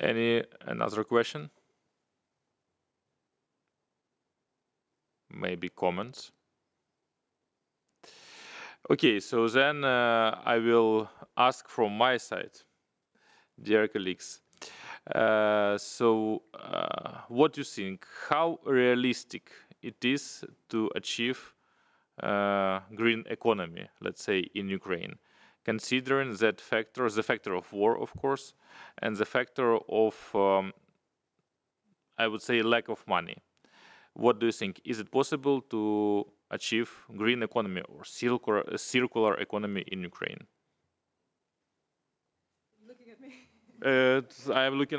Any another question? Maybe comments? Okay, so then I will ask from my side, dear colleagues. What do you think? How realistic it is to achieve green economy, let's say, in Ukraine, considering that factor, the factor of war, of course, and the factor of, I would say, lack of money? What do you think? Is it possible to achieve green economy or circular economy in Ukraine? Looking at me. I am looking